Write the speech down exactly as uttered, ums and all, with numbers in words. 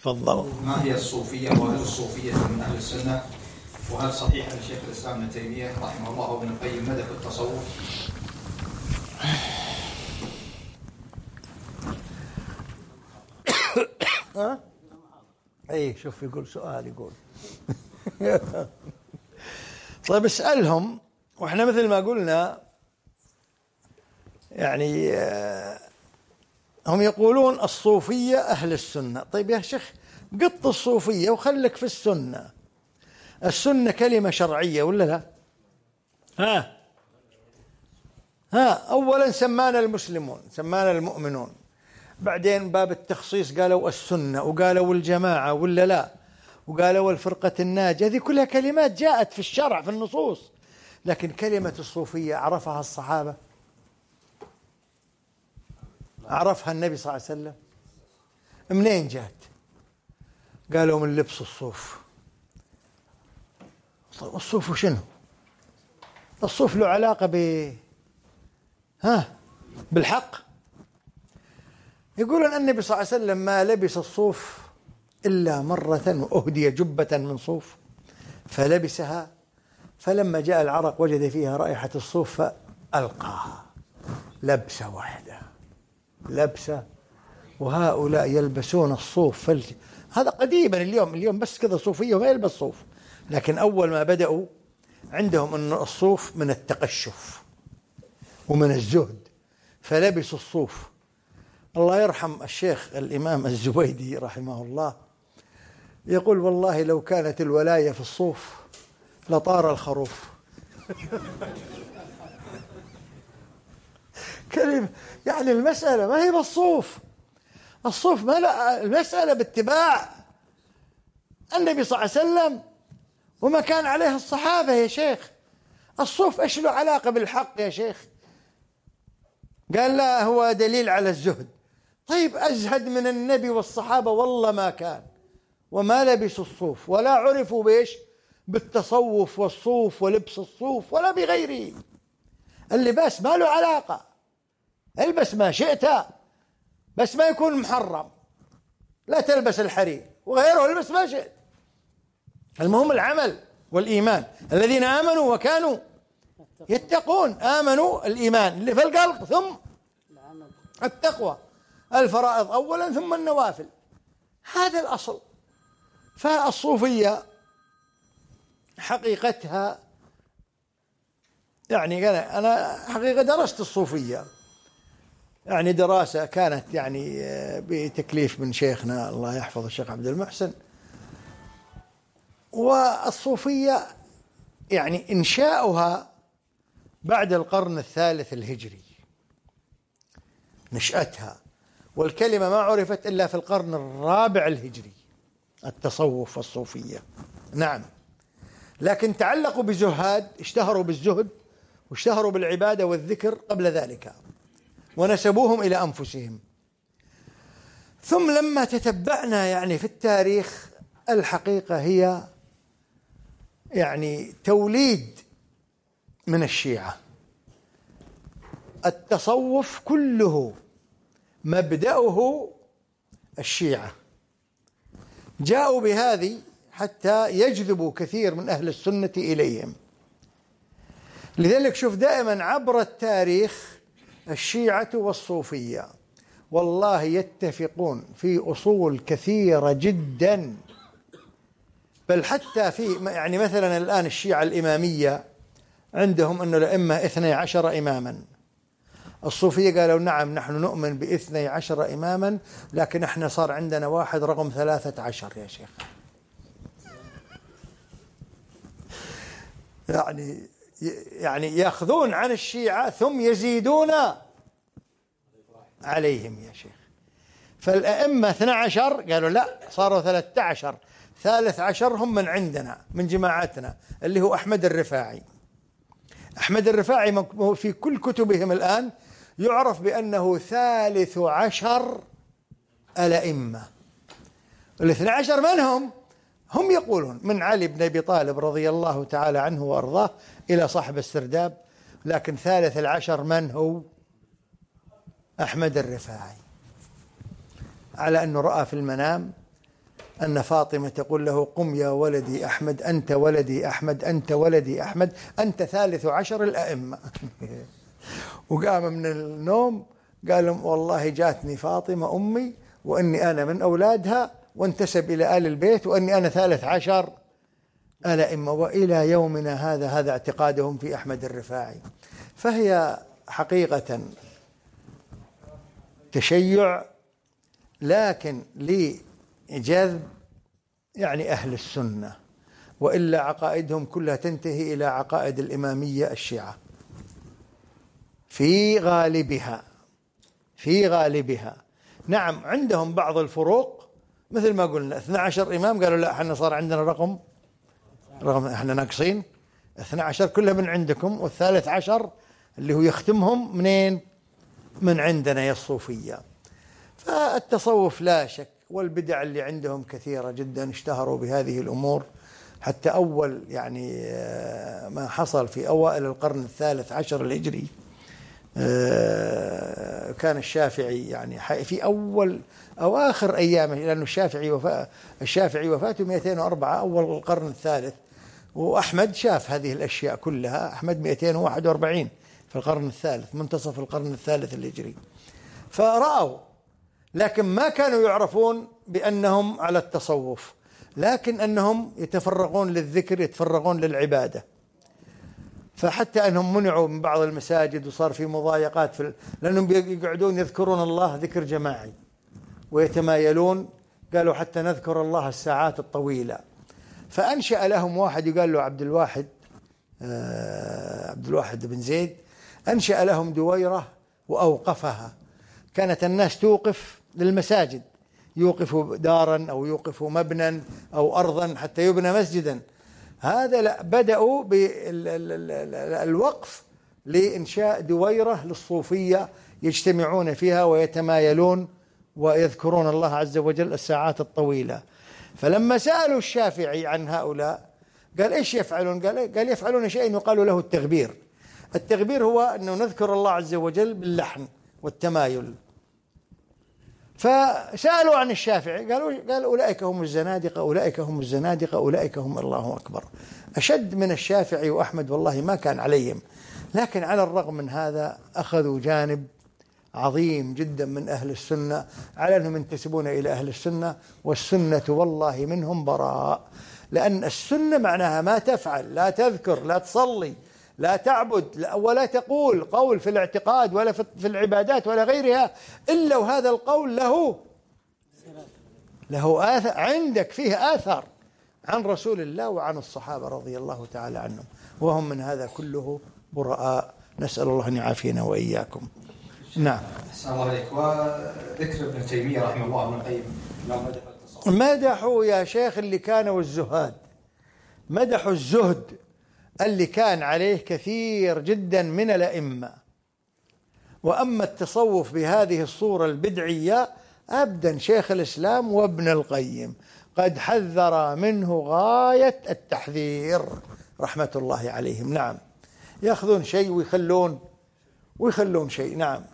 تفضل. ما هي الصوفية وهل الصوفية من أهل السنة؟ وهل صحيح أن شيخ الإسلام ابن تيمية رحمه الله وابن القيم مدح التصوف؟ ها؟ اي شوف يقول سؤال يقول طيب اسألهم. واحنا مثل ما قلنا يعني هم يقولون الصوفية أهل السنة. طيب يا شيخ قط الصوفية وخلك في السنة. السنة كلمة شرعية ولا لا؟ ها ها أولا سمانا المسلمون، سمانا المؤمنون، بعدين باب التخصيص قالوا السنة وقالوا الجماعة ولا لا، وقالوا الفرقة الناجية. هذه كلها كلمات جاءت في الشرع في النصوص. لكن كلمة الصوفية عرفها الصحابة؟ عرفها النبي صلى الله عليه وسلم؟ منين جات؟ قالوا من لبس الصوف. طيب الصوف وشنو؟ الصوف له علاقة ب ها بالحق؟ يقولون النبي صلى الله عليه وسلم ما لبس الصوف إلا مرة وأهدي جبة من صوف فلبسها، فلما جاء العرق وجد فيها رائحة الصوف فألقاها لبسة واحدة، لبسة. وهؤلاء يلبسون الصوف فل... هذا قديما. اليوم اليوم بس كذا صوفية وما يلبس صوف. لكن أول ما بدأوا عندهم أن الصوف من التقشف ومن الزهد فلبسوا الصوف. الله يرحم الشيخ الإمام الزبيدي رحمه الله يقول والله لو كانت الولاية في الصوف لطار الخروف. كلمة يعني المسألة ما هي بالصوف. الصوف ما لا، المسألة باتباع النبي صلى الله عليه وسلم وما كان عليه الصحابة يا شيخ. الصوف ايش له علاقة بالحق يا شيخ؟ قال لا هو دليل على الزهد. طيب أزهد من النبي والصحابة والله ما كان، وما لبسوا الصوف ولا عرفوا بإيش؟ بالتصوف والصوف ولبس الصوف ولا بغيره. اللباس ما له علاقة. البس ما شئت بس ما يكون محرم. لا تلبس الحرير وغيره، البس ما شئت. المهم العمل والإيمان. الذين آمنوا وكانوا يتقون. آمنوا الإيمان اللي في القلب ثم التقوى، الفرائض أولا ثم النوافل. هذا الأصل. فالصوفية حقيقتها يعني أنا حقيقة درست الصوفية يعني دراسة كانت يعني بتكليف من شيخنا الله يحفظ الشيخ عبد المحسن. والصوفية يعني إنشاؤها بعد القرن الثالث الهجري نشأتها، والكلمة ما عرفت إلا في القرن الرابع الهجري التصوف والصوفية. نعم، لكن تعلقوا بزهاد، اشتهروا بالزهد واشتهروا بالعبادة والذكر قبل ذلك ونسبوهم إلى أنفسهم. ثم لما تتبعنا يعني في التاريخ الحقيقة هي يعني توليد من الشيعة. التصوف كله مبدأه الشيعة. جاءوا بهذه حتى يجذبوا كثير من أهل السنة إليهم. لذلك شوف دائما عبر التاريخ الشيعة والصوفية والله يتفقون في أصول كثيرة جدا. بل حتى في يعني مثلا الآن الشيعة الإمامية عندهم أن الأئمة اثني عشر إماما. الصوفية قالوا نعم نحن نؤمن باثني عشر إماما، لكن احنا صار عندنا واحد رقم ثلاثة عشر يا شيخ. يعني يعني يأخذون عن الشيعة ثم يزيدون عليهم يا شيخ. فالأئمة اثني عشر قالوا لا صاروا ثلاثة عشر. ثالث عشر هم من عندنا من جماعتنا اللي هو أحمد الرفاعي. أحمد الرفاعي في كل كتبهم الآن يعرف بأنه ثالث عشر الأئمة. الاثنى عشر من هم؟ هم يقولون من علي بن أبي طالب رضي الله تعالى عنه وأرضاه إلى صاحب السرداب، لكن ثالث العشر من هو؟ أحمد الرفاعي، على أنه رأى في المنام أن فاطمة تقول له: قم يا ولدي أحمد، أنت ولدي أحمد، أنت ولدي أحمد، أنت ثالث عشر الأئمة. وقام من النوم قال لهم: والله جاتني فاطمة أمي وأني أنا من أولادها وانتسب إلى آل البيت وأني أنا ثالث عشر الأئمة. وإلى يومنا هذا هذا اعتقادهم في أحمد الرفاعي. فهي حقيقة تشيع، لكن لجذب يعني أهل السنة، وإلا عقائدهم كلها تنتهي إلى عقائد الإمامية الشيعة في غالبها في غالبها. نعم عندهم بعض الفروق، مثل ما قلنا اثنا عشر إمام قالوا لا احنا صار عندنا رقم رقم احنا ناقصين اثنا عشر كلها من عندكم، والثالث عشر اللي هو يختمهم منين؟ من عندنا يا الصوفية. فالتصوف لا شك، والبدع اللي عندهم كثيرة جدا، اشتهروا بهذه الأمور حتى أول يعني ما حصل في أوائل القرن الثالث عشر الهجري. كان الشافعي يعني في أول أو آخر أيامه، لأنه الشافعي وفاة الشافعي وفاته مئتين وأربعة أول القرن الثالث، وأحمد شاف هذه الأشياء كلها. أحمد مئتين وواحد وأربعين في القرن الثالث، منتصف القرن الثالث الهجري. فرأوا، لكن ما كانوا يعرفون بأنهم على التصوف، لكن أنهم يتفرغون للذكر، يتفرغون للعبادة. فحتى أنهم منعوا من بعض المساجد وصار في مضايقات في ال... لأنهم يقعدون يذكرون الله ذكر جماعي ويتمايلون. قالوا حتى نذكر الله الساعات الطويلة. فأنشأ لهم واحد يقال له عبد الواحد آه عبد الواحد بن زيد، أنشأ لهم دويرة وأوقفها. كانت الناس توقف للمساجد، يوقفوا دارا أو يوقفوا مبنى أو أرضا حتى يبنى مسجدا. هذا لا، بدأوا بالوقف لإنشاء دويرة للصوفية يجتمعون فيها ويتمايلون ويذكرون الله عز وجل الساعات الطويلة. فلما سألوا الشافعي عن هؤلاء قال: إيش يفعلون؟ قال, قال يفعلون شيء يقال له التغبير. التغبير هو أنه نذكر الله عز وجل باللحن والتمايل. فسألوا عن الشافعي قالوا قال أولئك هم الزنادقة، أولئك هم الزنادقة، أولئك هم الله أكبر. أشد من الشافعي وأحمد والله ما كان عليهم، لكن على الرغم من هذا أخذوا جانب عظيم جدا من أهل السنة على أنهم ينتسبون إلى أهل السنة، والسنة والله منهم براء. لأن السنة معناها ما تفعل، لا تذكر، لا تصلي، لا تعبد، ولا تقول قول في الاعتقاد ولا في العبادات ولا غيرها إلا وهذا القول له له آثار، عندك فيه آثار عن رسول الله وعن الصحابة رضي الله تعالى عنهم، وهم من هذا كله براء. نسأل الله أن يعافينا وإياكم. نعم. السلام عليكم. وذكر ابن تيمية رحمه الله ابن القيم مدحوا يا شيخ اللي كانوا الزهاد، مدحوا الزهد اللي كان عليه كثير جدا من الأئمة. وأما التصوف بهذه الصورة البدعية أبدا شيخ الإسلام وابن القيم قد حذر منه غاية التحذير رحمة الله عليهم. نعم، يأخذون شيء ويخلون ويخلون شيء. نعم.